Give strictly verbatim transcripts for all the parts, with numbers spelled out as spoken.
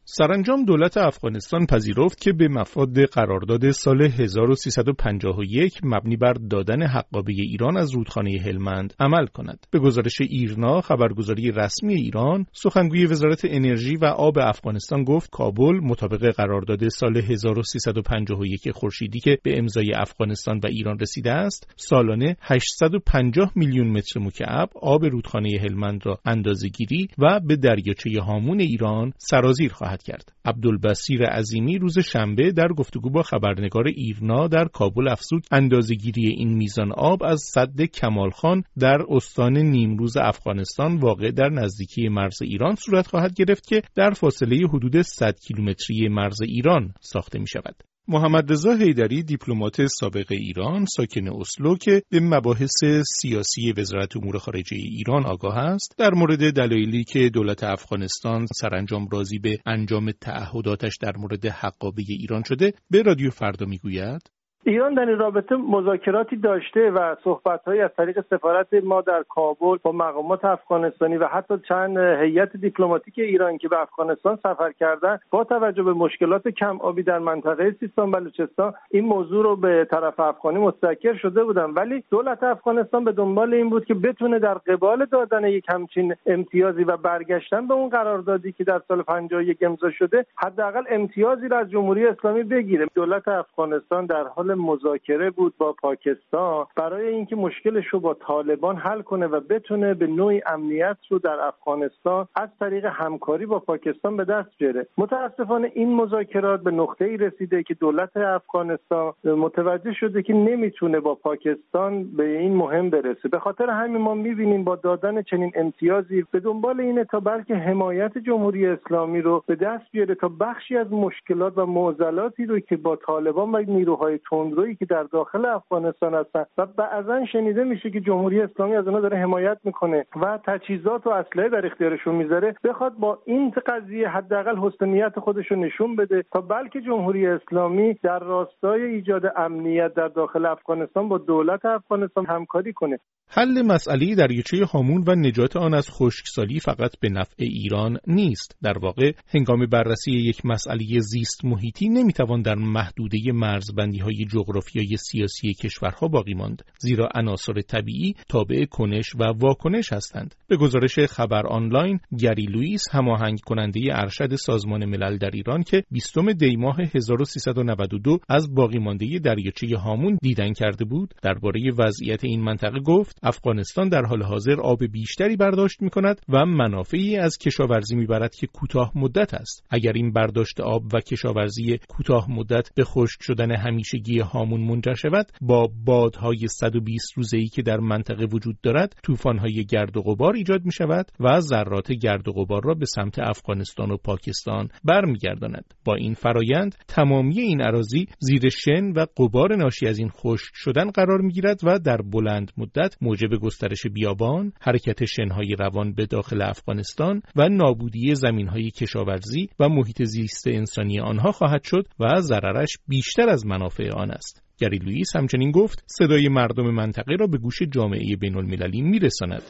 سرانجام دولت افغانستان پذیرفت که به مفاد قرارداد سال هزار و سیصد و پنجاه و یک مبنی بر دادن حقابه ایران از رودخانه هلمند عمل کند. به گزارش ایرنا، خبرگزاری رسمی ایران، سخنگوی وزارت انرژی و آب افغانستان گفت کابل مطابق قرارداد سال هزار و سیصد و پنجاه و یک خورشیدی که به امضای افغانستان و ایران رسیده است، سالانه هشتصد و پنجاه میلیون متر مکعب آب رودخانه هلمند را اندازه‌گیری و به دریاچه هامون ایران سرازیر خواهد کرد. عبدالبصیر عظیمی روز شنبه در گفتگو با خبرنگار ایرنا در کابل افزود اندازه‌گیری این میزان آب از سد کمالخان در استان نیمروز افغانستان واقع در نزدیکی مرز ایران صورت خواهد گرفت که در فاصله حدود صد کیلومتری مرز ایران ساخته می شود. محمد رضا حیدری، دیپلمات سابق ایران ساکن اسلو که به مباحث سیاسی وزارت امور خارجه ایران آگاه است، در مورد دلایلی که دولت افغانستان سرانجام راضی به انجام تعهداتش در مورد حقابه ایران شده به رادیو فردا میگوید: ایران در این رابطه مذاکراتی داشته و صحبت‌هایی از طریق سفارت ما در کابل با مقامات افغانستانی و حتی چند هیئت دیپلماتیک ایران که به افغانستان سفر کردن، با توجه به مشکلات کم آبی در منطقه سیستان بلوچستان این موضوع رو به طرف افغانی مستذکر شده بودن، ولی دولت افغانستان به دنبال این بود که بتونه در قبال دادن یک همچین امتیازی و برگشتن به اون قراردادی که در سال پنجاه و یک امضا شده، حداقل امتیازی را از جمهوری اسلامی بگیره. دولت افغانستان در حال مذاکره بود با پاکستان برای اینکه مشکلش رو با طالبان حل کنه و بتونه به نوعی امنیت رو در افغانستان از طریق همکاری با پاکستان به دست بیاره. متاسفانه این مذاکرات به نقطه‌ای رسیده که دولت افغانستان متوجه شده که نمیتونه با پاکستان به این مهم برسه. به خاطر همین ما می‌بینیم با دادن چنین امتیازی به دنبال اینه تا بلکه حمایت جمهوری اسلامی رو به دست بیاره تا بخشی از مشکلات و معضلاتی رو که با طالبان و نیروهای تندرویی که در داخل افغانستان هستن و بعضا شنیده میشه که جمهوری اسلامی از اونها داره حمایت میکنه و تجهیزات و اسلحه در اختیارشون میذاره، بخواد با این قضیه حداقل حسن نیت خودش رو نشون بده تا بلکه جمهوری اسلامی در راستای ایجاد امنیت در داخل افغانستان با دولت افغانستان همکاری کنه. حل مسئله دریاچه هامون و نجات آن از خشکسالی فقط به نفع ایران نیست. در واقع هنگام بررسی یک مسئله زیست محیطی نمیتوان در محدوده مرزبندی‌های جغرافیایی سیاسی کشورها باقی ماند، زیرا عناصر طبیعی تابع کنش و واکنش هستند. به گزارش خبر آنلاین، گری لوئیس، هماهنگ کننده ارشد سازمان ملل در ایران که بیستم دی ماه هزار و سیصد و نود و دو از باقی مانده دریاچه هامون دیدن کرده بود، درباره وضعیت این منطقه گفت: افغانستان در حال حاضر آب بیشتری برداشت می‌کند و منافعی از کشاورزی می‌برد که کوتاه مدت است. اگر این برداشت آب و کشاورزی کوتاه مدت به خشک شدن همیشگی هامون منجر شود، با بادهای صد و بیست روزه‌ای که در منطقه وجود دارد، طوفان‌های گرد و غبار ایجاد می‌شود و ذرات گرد و غبار را به سمت افغانستان و پاکستان برمیگرداند. با این فرایند تمامی این اراضی زیر شن و غبار ناشی از این خشک شدن قرار می‌گیرد و در بلند مدت موجب گسترش بیابان، حرکت شن‌های روان به داخل افغانستان و نابودی زمین‌های کشاورزی و محیط زیست انسانی آنها خواهد شد و ضررش بیشتر از منافع آن است. گری لوئیس همچنین گفت صدای مردم منطقه را به گوش جامعه بین‌المللی می‌رساند.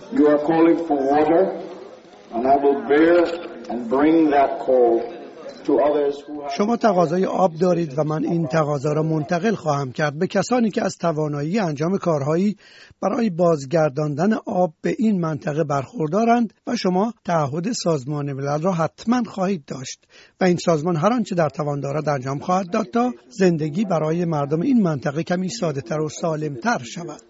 شما تقاضای آب دارید و من این تقاضا را منتقل خواهم کرد به کسانی که از توانایی انجام کارهایی برای بازگرداندن آب به این منطقه برخوردارند و شما تعهد سازمان ملل را حتما خواهید داشت و این سازمان هر آنچه در توان دارد انجام خواهد داد تا زندگی برای مردم این منطقه کمی ساده‌تر و سالم‌تر شود.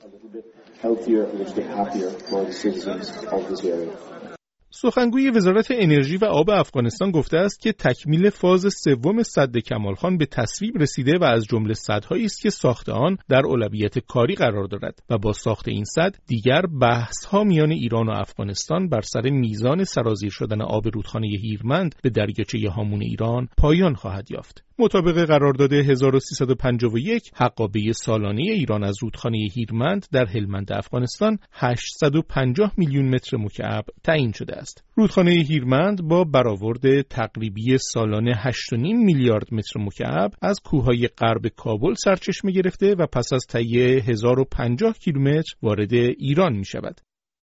سخنگوی وزارت انرژی و آب افغانستان گفته است که تکمیل فاز سوم سد کمالخان به تصویب رسیده و از جمله سدهایی است که ساخت آن در اولویت کاری قرار دارد و با ساخت این سد دیگر بحث‌ها میان ایران و افغانستان بر سر میزان سرازیر شدن آب رودخانه هیرمند به دریاچه هامون ایران پایان خواهد یافت. مطابق قرارداد هزار و سیصد و پنجاه و یک، حقابه سالانه ایران از رودخانه هیرمند در هلمند افغانستان هشتصد و پنجاه میلیون متر مکعب تعیین شده است. رودخانه هیرمند با برآورد تقریبی سالانه هشت و نیم میلیارد متر مکعب از کوههای غرب کابل سرچشمه گرفته و پس از تهیه هزار و پنجاه کیلومتر وارد ایران می شود.